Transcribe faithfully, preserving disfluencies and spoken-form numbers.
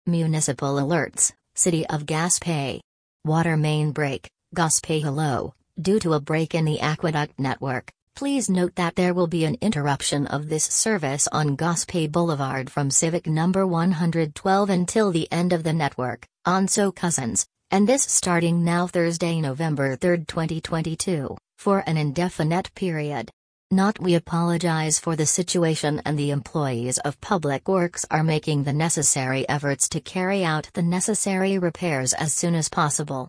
Municipal alerts, City of Gaspé. Water main break, Gaspé hello. Due to a break in the aqueduct network, please note that there will be an interruption of this service on Gaspé Boulevard from Civic number one hundred twelve until the end of the network, Onso Cousins, and this starting now Thursday, November third, twenty twenty-two, for an indefinite period. Not we apologize for the situation, and the employees of Public Works are making the necessary efforts to carry out the necessary repairs as soon as possible.